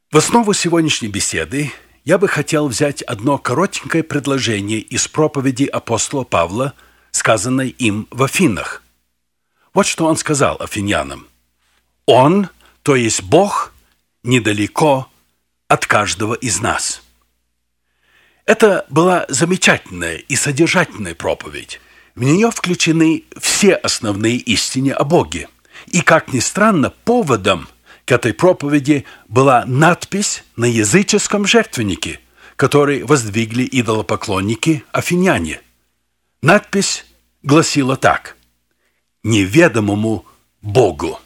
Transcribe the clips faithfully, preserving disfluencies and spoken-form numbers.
В основу сегодняшней беседы я бы хотел взять одно коротенькое предложение из проповеди апостола Павла, сказанной им в Афинах. Вот что он сказал афинянам. «Он, то есть Бог, недалеко от каждого из нас». Это была замечательная и содержательная проповедь. В нее включены все основные истины о Боге. И, как ни странно, поводом к этой проповеди была надпись на языческом жертвеннике, который воздвигли идолопоклонники афиняне. Надпись гласила так: «Неведомому Богу».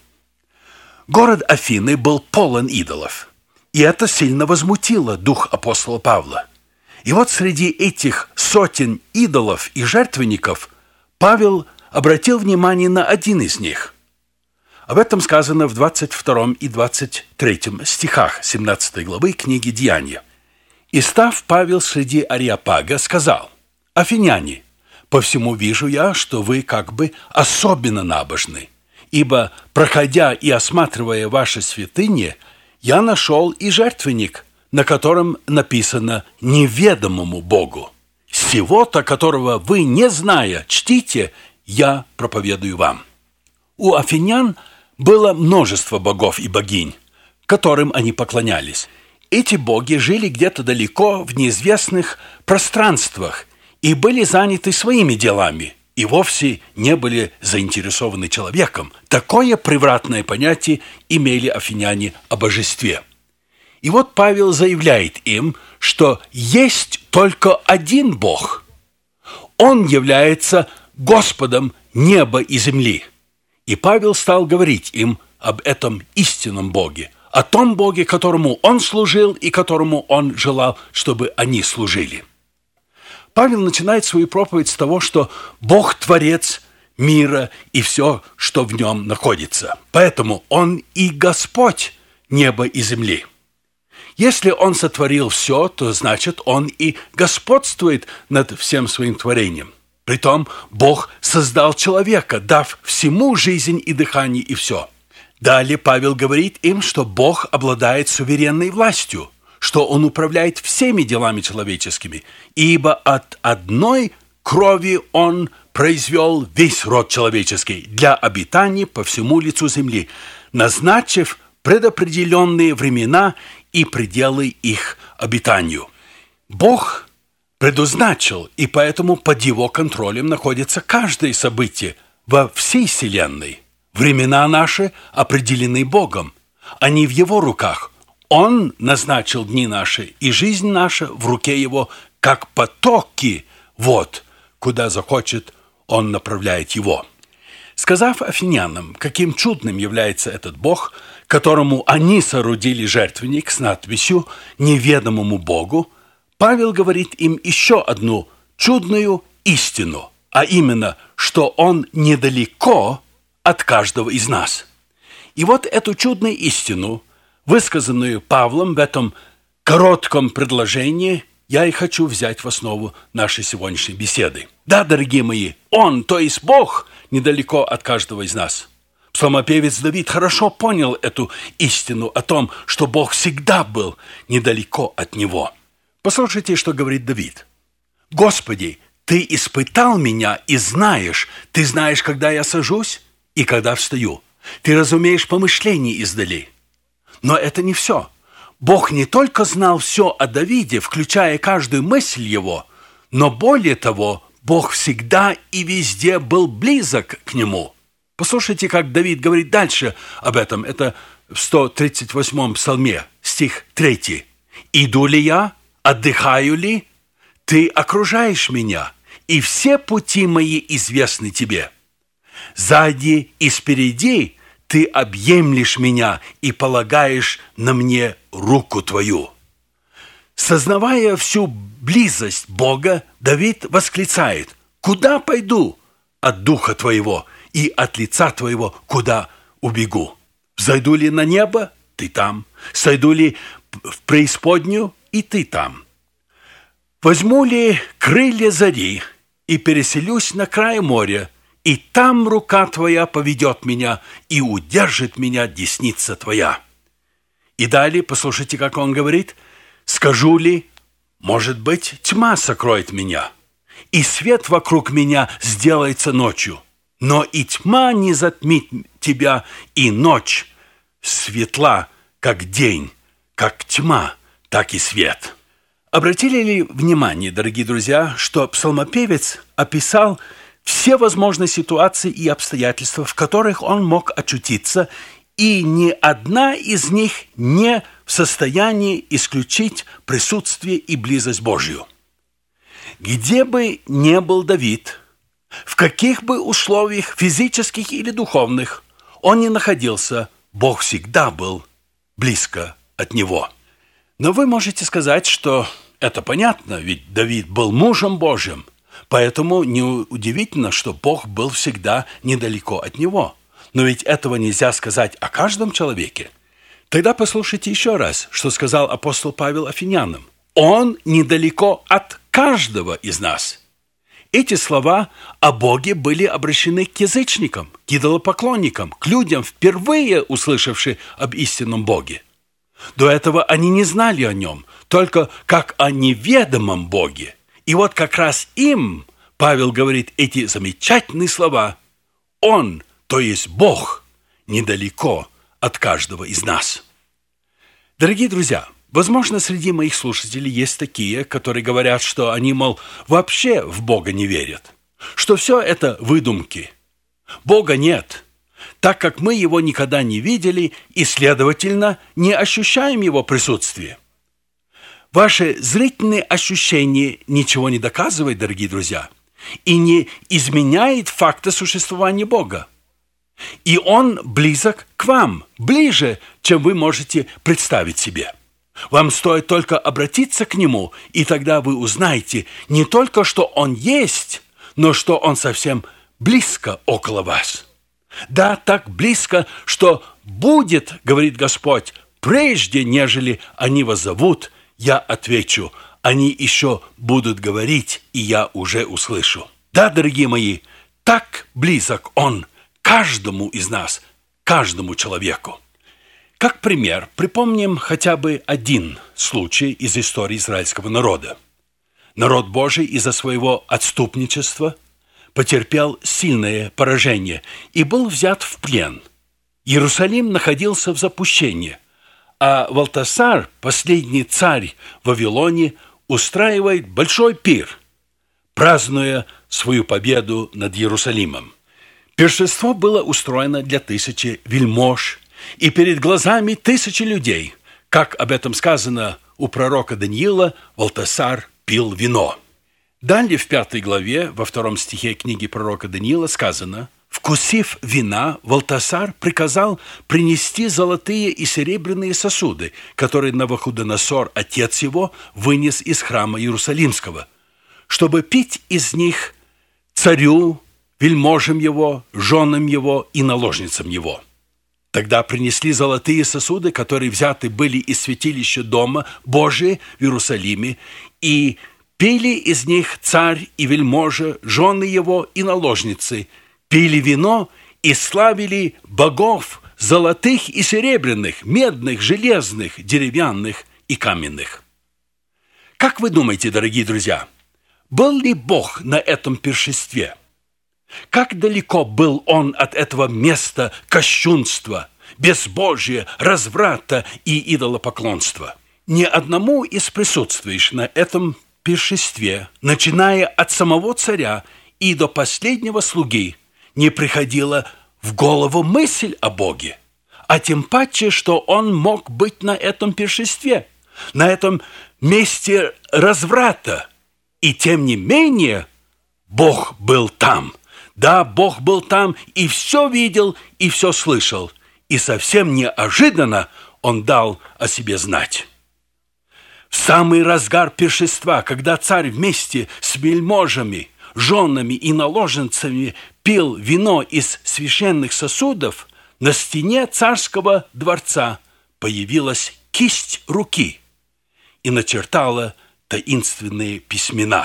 Город Афины был полон идолов, и это сильно возмутило дух апостола Павла. И вот среди этих сотен идолов и жертвенников Павел обратил внимание на один из них. Об этом сказано в двадцать втором и двадцать третьем стихах семнадцатой главы книги «Деяния». «И став Павел среди Ареопага, сказал: Афиняне, по всему вижу я, что вы как бы особенно набожны, ибо, проходя и осматривая ваши святыни, я нашел и жертвенник, на котором написано «неведомому Богу». Сего-то, которого вы, не зная, чтите, я проповедую вам». У афинян было множество богов и богинь, которым они поклонялись. Эти боги жили где-то далеко в неизвестных пространствах и были заняты своими делами, и вовсе не были заинтересованы человеком. Такое превратное понятие имели афиняне о божестве. И вот Павел заявляет им, что есть только один Бог. Он является Господом неба и земли. И Павел стал говорить им об этом истинном Боге, о том Боге, которому он служил и которому он желал, чтобы они служили. Павел начинает свою проповедь с того, что Бог – творец мира и все, что в нем находится. Поэтому он и Господь неба и земли. Если он сотворил все, то значит, он и господствует над всем своим творением. Притом Бог создал человека, дав всему жизнь и дыхание и все. Далее Павел говорит им, что Бог обладает суверенной властью, что Он управляет всеми делами человеческими, ибо от одной крови Он произвел весь род человеческий для обитания по всему лицу земли, назначив предопределенные времена и пределы их обитанию. Бог предназначил, и поэтому под его контролем находится каждое событие во всей вселенной. Времена наши определены Богом, они в его руках. Он назначил дни наши, и жизнь наша в руке его, как потоки вод, куда захочет, он направляет его. Сказав афинянам, каким чудным является этот Бог, которому они соорудили жертвенник с надписью «Неведомому Богу», Павел говорит им еще одну чудную истину, а именно, что Он недалеко от каждого из нас. И вот эту чудную истину, высказанную Павлом в этом коротком предложении, я и хочу взять в основу нашей сегодняшней беседы. Да, дорогие мои, Он, то есть Бог, недалеко от каждого из нас. Псалмопевец Давид хорошо понял эту истину о том, что Бог всегда был недалеко от него. Послушайте, что говорит Давид. «Господи, Ты испытал меня и знаешь, Ты знаешь, когда я сажусь и когда встаю. Ты разумеешь помышления издали». Но это не все. Бог не только знал все о Давиде, включая каждую мысль его, но более того, Бог всегда и везде был близок к нему. Послушайте, как Давид говорит дальше об этом. Это в сто тридцать восьмом псалме, стих третий. «Иду ли я, отдыхаю ли? Ты окружаешь меня, и все пути мои известны тебе. Сзади и спереди ты объемлешь меня и полагаешь на мне руку твою». Сознавая всю близость Бога, Давид восклицает: «Куда пойду от духа твоего, и от лица твоего куда убегу? Взойду ли на небо? Ты там. Сойду ли в преисподнюю? И ты там. Возьму ли крылья зари и переселюсь на край моря, и там рука твоя поведет меня, и удержит меня десница твоя». И далее, послушайте, как он говорит: «Скажу ли, может быть, тьма сокроет меня, и свет вокруг меня сделается ночью, но и тьма не затмит тебя, и ночь светла, как день, как тьма, так и свет». Обратили ли внимание, дорогие друзья, что псалмопевец описал все возможные ситуации и обстоятельства, в которых он мог очутиться, и ни одна из них не в состоянии исключить присутствие и близость Божью. Где бы ни был Давид, в каких бы условиях физических или духовных он ни находился, Бог всегда был близко от него. Но вы можете сказать, что это понятно, ведь Давид был мужем Божьим, поэтому неудивительно, что Бог был всегда недалеко от него. Но ведь этого нельзя сказать о каждом человеке. Тогда послушайте еще раз, что сказал апостол Павел Афинянам. Он недалеко от каждого из нас. Эти слова о Боге были обращены к язычникам, к идолопоклонникам, к людям, впервые услышавшим об истинном Боге. До этого они не знали о нем, только как о неведомом Боге. И вот как раз им Павел говорит эти замечательные слова: «Он, то есть Бог, недалеко от каждого из нас». Дорогие друзья, возможно, среди моих слушателей есть такие, которые говорят, что они, мол, вообще в Бога не верят, что все это выдумки. Бога нет, так как мы Его никогда не видели и, следовательно, не ощущаем Его присутствие. Ваши зрительные ощущения ничего не доказывают, дорогие друзья, и не изменяет факта существования Бога. И Он близок к вам, ближе, чем вы можете представить себе. Вам стоит только обратиться к Нему, и тогда вы узнаете не только, что Он есть, но что Он совсем близко около вас. Да, так близко, что будет, говорит Господь, прежде, нежели они вас зовут, я отвечу, они еще будут говорить, и я уже услышу. Да, дорогие мои, так близок Он каждому из нас, каждому человеку. Как пример, припомним хотя бы один случай из истории израильского народа. Народ Божий из-за своего отступничества потерпел сильное поражение и был взят в плен. Иерусалим находился в запустении, а Валтасар, последний царь в Вавилоне, устраивает большой пир, празднуя свою победу над Иерусалимом. Пиршество было устроено для тысячи вельмож и перед глазами тысячи людей. Как об этом сказано у пророка Даниила, Валтасар пил вино. Далее в пятой главе, во втором стихе книги пророка Даниила сказано: «Вкусив вина, Валтасар приказал принести золотые и серебряные сосуды, которые Навуходоносор, отец его, вынес из храма Иерусалимского, чтобы пить из них царю, вельможам его, женам его и наложницам его». Тогда принесли золотые сосуды, которые взяты были из святилища Дома Божия в Иерусалиме, и пили из них царь и вельможа, жены его и наложницы, пили вино и славили богов золотых и серебряных, медных, железных, деревянных и каменных. Как вы думаете, дорогие друзья, был ли Бог на этом пиршестве? Как далеко был Он от этого места кощунства, безбожия, разврата и идолопоклонства? Ни одному из присутствующих на этом пиршестве, начиная от самого царя и до последнего слуги, не приходила в голову мысль о Боге, а тем паче, что Он мог быть на этом пиршестве, на этом месте разврата. И тем не менее, Бог был там. Да, Бог был там и все видел, и все слышал. И совсем неожиданно Он дал о себе знать. В самый разгар пиршества, когда царь вместе с вельможами, женами и наложницами пил вино из священных сосудов, на стене царского дворца появилась кисть руки и начертала таинственные письмена.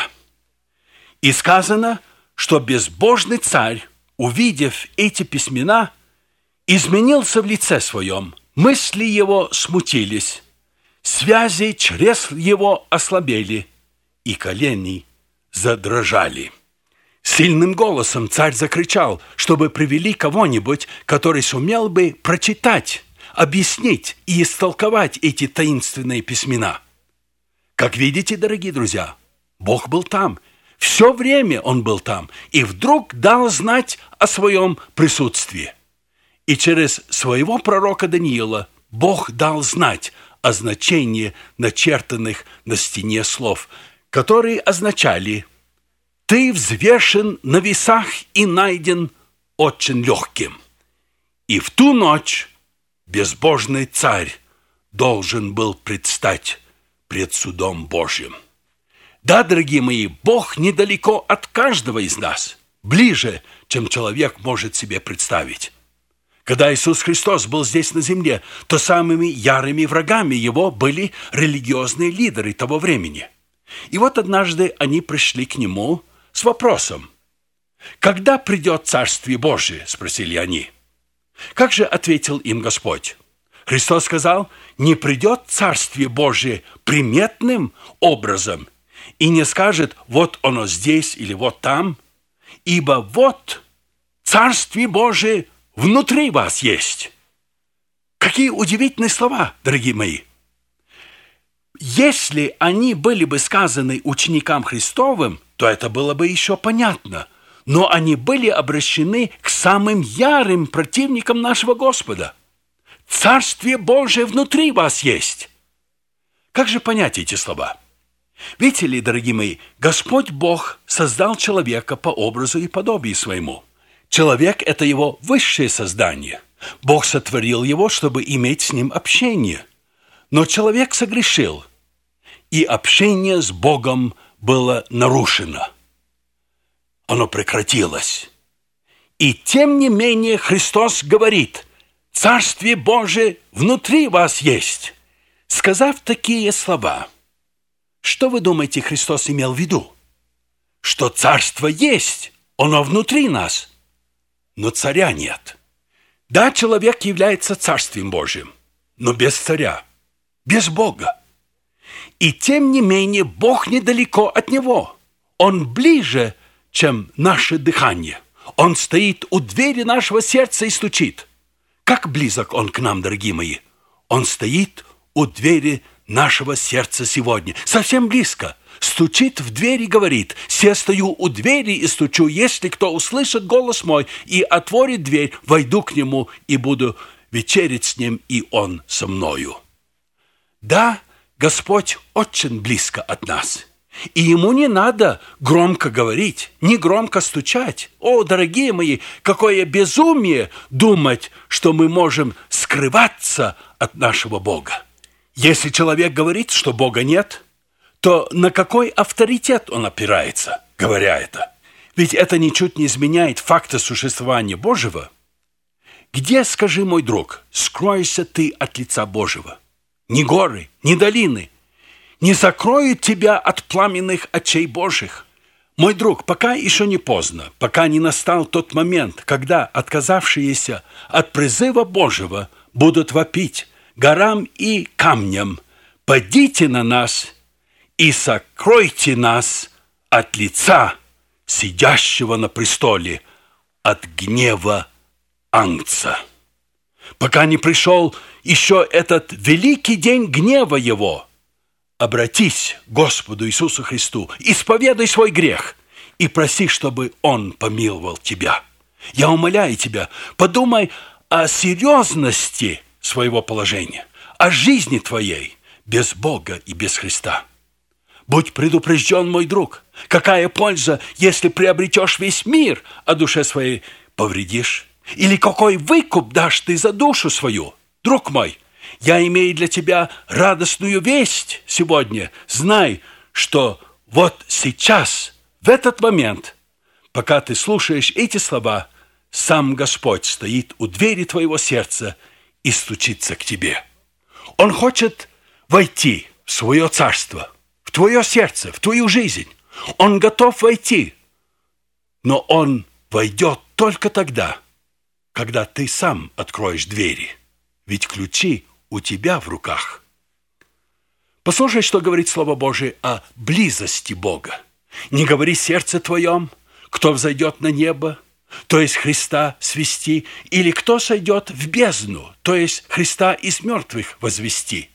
И сказано, что безбожный царь, увидев эти письмена, изменился в лице своем, Мысли его смутились, связи чресл его ослабели, и колени задрожали. Сильным голосом царь закричал, чтобы привели кого-нибудь, который сумел бы прочитать, объяснить и истолковать эти таинственные письмена. Как видите, дорогие друзья, Бог был там. Все время Он был там, и вдруг дал знать о своем присутствии. И через своего пророка Даниила Бог дал знать о значении начертанных на стене слов, которые означали: «Ты взвешен на весах и найден очень легким». И в ту ночь безбожный царь должен был предстать пред судом Божьим. Да, дорогие мои, Бог недалеко от каждого из нас, ближе, чем человек может себе представить. Когда Иисус Христос был здесь на земле, то самыми ярыми врагами Его были религиозные лидеры того времени. И вот однажды они пришли к Нему с вопросом: «Когда придет Царствие Божие?» – спросили они. Как же ответил им Господь? Христос сказал: «Не придет Царствие Божие приметным образом и не скажет: вот оно здесь или вот там, ибо вот Царствие Божие внутри вас есть». Какие удивительные слова, дорогие мои! Если они были бы сказаны ученикам Христовым, то это было бы еще понятно. Но они были обращены к самым ярым противникам нашего Господа. Царствие Божие внутри вас есть. Как же понять эти слова? Видите ли, дорогие мои, Господь Бог создал человека по образу и подобию своему. Человек – это его высшее создание. Бог сотворил его, чтобы иметь с ним общение. Но человек согрешил, и общение с Богом было нарушено. Оно прекратилось. И тем не менее Христос говорит: «Царствие Божие внутри вас есть». Сказав такие слова, что вы думаете, Христос имел в виду? Что царство есть, оно внутри нас, но царя нет. Да, человек является Царствием Божьим, но без царя, без Бога. И тем не менее Бог недалеко от него. Он ближе, чем наше дыхание. Он стоит у двери нашего сердца и стучит. Как близок Он к нам, дорогие мои? Он стоит у двери нашего сердца сегодня. Совсем близко. Стучит в дверь и говорит: «Се стою у двери и стучу, если кто услышит голос мой и отворит дверь, войду к нему и буду вечерять с ним, и он со мною». Да, Господь очень близко от нас. И Ему не надо громко говорить, не громко стучать. О, дорогие мои, какое безумие думать, что мы можем скрываться от нашего Бога. Если человек говорит, что Бога нет, то на какой авторитет он опирается, говоря это? Ведь это ничуть не изменяет факта существования Божьего. Где, скажи, мой друг, скроешься ты от лица Божьего? Ни горы, ни долины не закроют тебя от пламенных очей Божьих. Мой друг, пока еще не поздно, пока не настал тот момент, когда отказавшиеся от призыва Божьего будут вопить горам и камням: «Падите на нас и сокройте нас от лица сидящего на престоле, от гнева Агнца». Пока не пришел еще этот великий день гнева Его, обратись к Господу Иисусу Христу, исповедай свой грех и проси, чтобы Он помиловал тебя. Я умоляю тебя, подумай о серьезности своего положения, о жизни твоей без Бога и без Христа. Будь предупрежден, мой друг, какая польза, если приобретешь весь мир, а душе своей повредишь? Или какой выкуп дашь ты за душу свою? Друг мой, я имею для тебя радостную весть сегодня. Знай, что вот сейчас, в этот момент, пока ты слушаешь эти слова, сам Господь стоит у двери твоего сердца и стучится к тебе. Он хочет войти в свое царство, в твое сердце, в твою жизнь. Он готов войти, но Он войдет только тогда, когда ты сам откроешь двери. ведь ключи у тебя в руках. Послушай, что говорит Слово Божие о близости Бога. Не говори сердце твоем, кто взойдет на небо, то есть Христа свести, или кто сойдет в бездну, то есть Христа из мертвых возвести.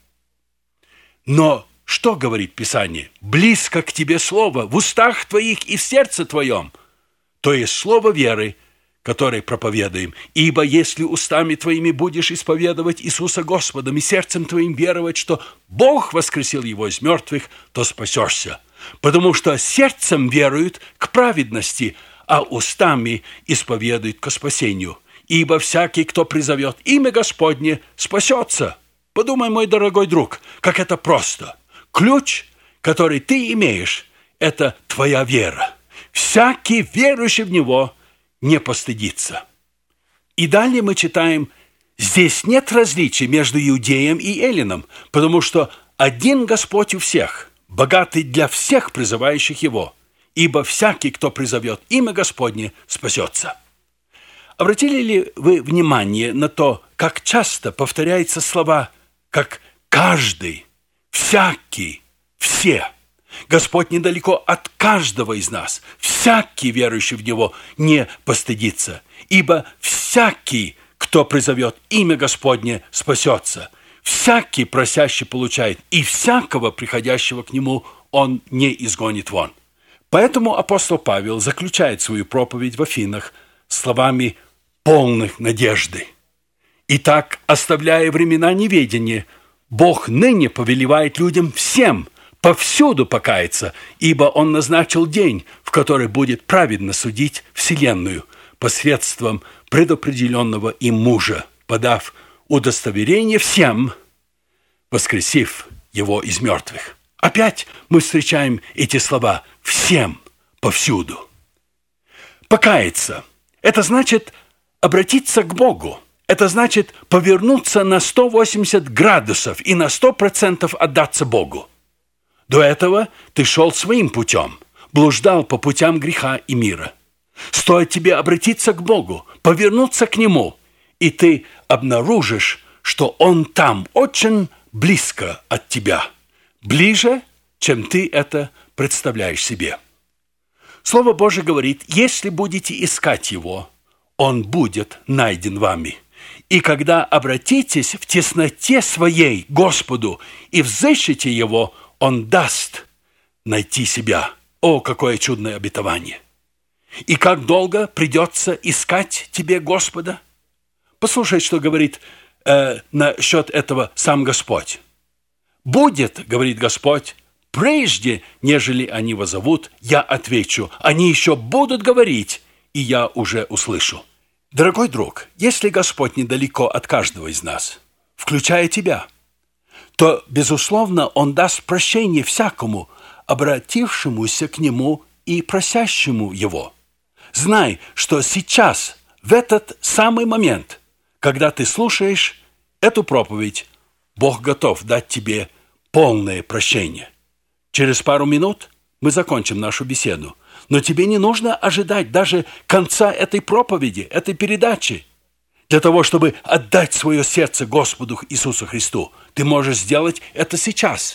Но что говорит Писание? Близко к тебе слово в устах твоих и в сердце твоем, то есть слово веры, которое проповедуем. Ибо если устами твоими будешь исповедовать Иисуса Господом и сердцем твоим веровать, что Бог воскресил его из мертвых, то спасешься. Потому что сердцем веруют к праведности, а устами исповедуют ко спасению. Ибо всякий, кто призовет имя Господне, спасется. Подумай, мой дорогой друг, как это просто. Ключ, который ты имеешь, это твоя вера. Всякий, верующий в него, не постыдится. И далее мы читаем: здесь нет различий между иудеем и эллином, потому что один Господь у всех, богатый для всех призывающих его, ибо всякий, кто призовет имя Господне, спасется. Обратили ли вы внимание на то, как часто повторяются слова, как каждый, всякий, все? Господь недалеко от каждого из нас. Всякий, верующий в Него, не постыдится. Ибо всякий, кто призовет имя Господне, спасется. Всякий просящий получает, и всякого приходящего к Нему Он не изгонит вон. Поэтому апостол Павел заключает свою проповедь в Афинах словами полных надежды. Итак, оставляя времена неведения, Бог ныне повелевает людям всем повсюду покаяться, ибо Он назначил день, в который будет праведно судить вселенную посредством предопределенного им мужа, подав удостоверение всем, воскресив его из мертвых. Опять мы встречаем эти слова «всем, повсюду». Покаяться – это значит обратиться к Богу. Это значит повернуться на сто восемьдесят градусов и на сто процентов отдаться Богу. До этого ты шел своим путем, блуждал по путям греха и мира. Стоит тебе обратиться к Богу, повернуться к Нему, и ты обнаружишь, что Он там очень близко от тебя, ближе, чем ты это представляешь себе. Слово Божие говорит: если будете искать Его, Он будет найден вами. И когда обратитесь в тесноте своей к Господу и взыщете Его, Он даст найти себя. О, какое чудное обетование! И как долго придется искать тебе Господа? Послушай, что говорит э, насчет этого сам Господь. «Будет, — говорит Господь, — прежде, нежели они воззовут, я отвечу. Они еще будут говорить, и я уже услышу». Дорогой друг, если Господь недалеко от каждого из нас, включая тебя, то, безусловно, Он даст прощение всякому, обратившемуся к Нему и просящему Его. Знай, что сейчас, в этот самый момент, когда ты слушаешь эту проповедь, Бог готов дать тебе полное прощение. Через пару минут мы закончим нашу беседу, но тебе не нужно ожидать даже конца этой проповеди, этой передачи. Для того, чтобы отдать свое сердце Господу Иисусу Христу, ты можешь сделать это сейчас.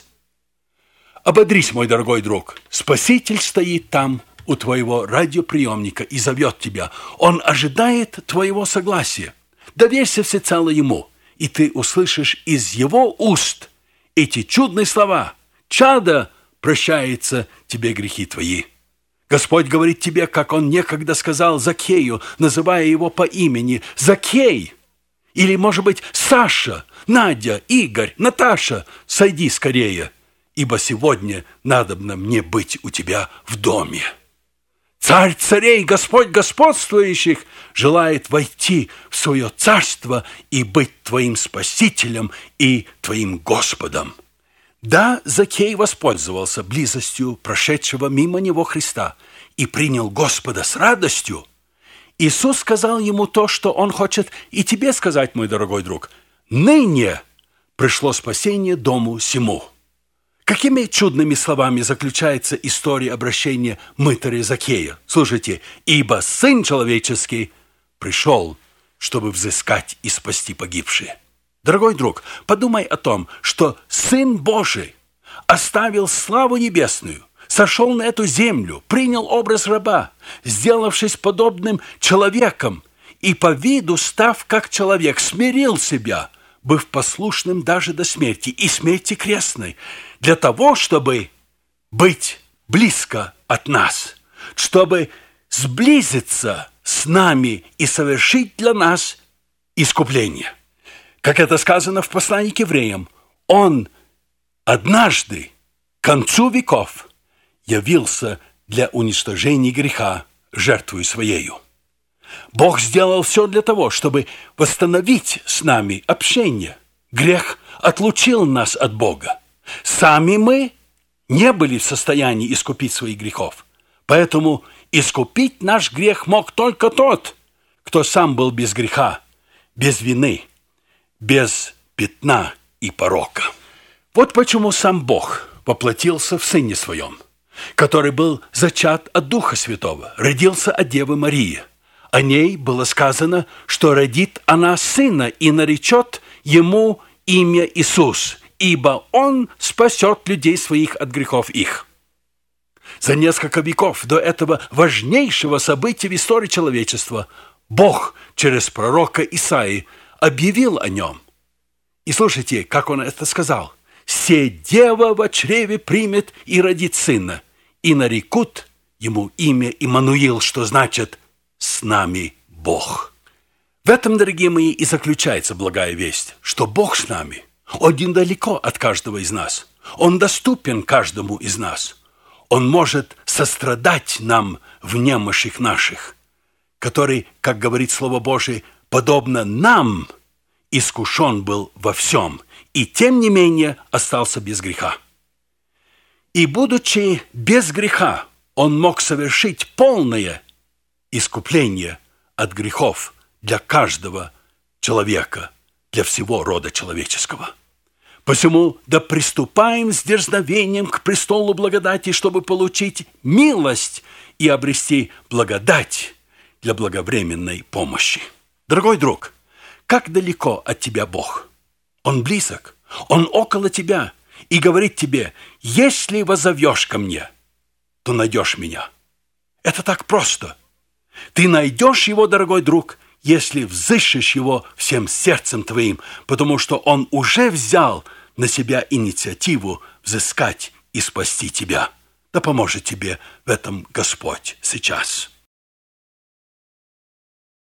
Ободрись, мой дорогой друг. Спаситель стоит там у твоего радиоприемника и зовет тебя. Он ожидает твоего согласия. Доверься всецело Ему, и ты услышишь из Его уст эти чудные слова: «Чадо, прощаются тебе грехи твои». Господь говорит тебе, как Он некогда сказал Закхею, называя его по имени: «Закхей!» Или, может быть, «Саша, Надя, Игорь, Наташа, сойди скорее, ибо сегодня надобно мне быть у тебя в доме». Царь царей, Господь господствующих желает войти в свое царство и быть твоим Спасителем и твоим Господом. Да, Закхей воспользовался близостью прошедшего мимо него Христа и принял Господа с радостью. Иисус сказал ему то, что Он хочет и тебе сказать, мой дорогой друг: «Ныне пришло спасение дому сему». Какими чудными словами заключается история обращения мытаря Закхея? Слушайте: «Ибо Сын Человеческий пришел, чтобы взыскать и спасти погибшие». Дорогой друг, подумай о том, что Сын Божий оставил славу небесную, сошел на эту землю, принял образ раба, сделавшись подобным человеком, и по виду, став как человек, смирил себя, быв послушным даже до смерти, и смерти крестной, для того, чтобы быть близко от нас, чтобы сблизиться с нами и совершить для нас искупление. Как это сказано в послании к евреям, Он однажды, к концу веков, явился для уничтожения греха жертвою Своею. Бог сделал все для того, чтобы восстановить с нами общение. Грех отлучил нас от Бога. Сами мы не были в состоянии искупить своих грехов. Поэтому искупить наш грех мог только тот, кто сам был без греха, без вины, без пятна и порока. Вот почему сам Бог воплотился в Сыне Своем, который был зачат от Духа Святого, родился от Девы Марии. О ней было сказано, что родит она сына и наречет ему имя Иисус, ибо он спасет людей своих от грехов их. За несколько веков до этого важнейшего события в истории человечества Бог через пророка Исаии объявил о нем. И слушайте, как он это сказал. «Се дева во чреве примет и родит сына, и нарекут ему имя Иммануил», что значит «с нами Бог». В этом, дорогие мои, и заключается благая весть, что Бог с нами. Он недалеко от каждого из нас. Он доступен каждому из нас. Он может сострадать нам в немощах наших, который, как говорит Слово Божие, подобно нам искушен был во всем, и тем не менее остался без греха. И будучи без греха, он мог совершить полное искупление от грехов для каждого человека, для всего рода человеческого. Посему да приступаем с дерзновением к престолу благодати, чтобы получить милость и обрести благодать для благовременной помощи. Дорогой друг, как далеко от тебя Бог? Он близок, Он около тебя и говорит тебе: если воззовешь ко мне, то найдешь меня. Это так просто. Ты найдешь Его, дорогой друг, если взыщешь Его всем сердцем твоим, потому что Он уже взял на себя инициативу взыскать и спасти тебя. Да поможет тебе в этом Господь сейчас.